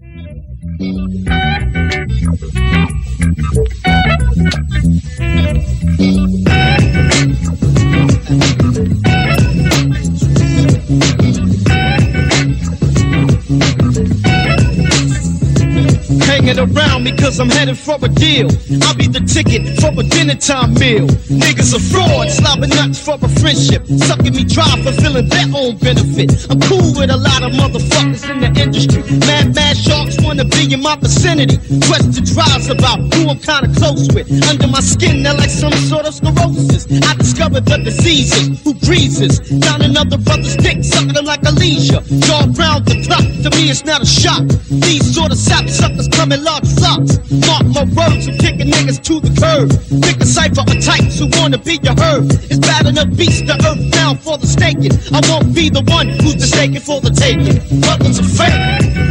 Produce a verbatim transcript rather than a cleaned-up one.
Hanging around me cause I'm headed for a deal. I'll be the ticket for a dinner time meal. Niggas are frauds, slobbing nuts for a friendship, sucking me dry, fulfilling their own benefit. I'm cool with a lot of motherfuckers in the industry. Mad, mad sharks wanna be in my vicinity. Questions rise about who I'm kinda close with. Under my skin, they're like some sort of sclerosis. I discovered the diseases, who breezes down another brother's dick, sucking them like a leisure. Jaw round the clock, to me it's not a shock. These sort of sap suckers come in large flocks. Mark my words, I'm kicking niggas to the curb. Pick a cipher of types who wanna be your herd. It's bad enough beast the earth down for the staking. I won't be the one who's mistaken for the taking. Brothers are fake.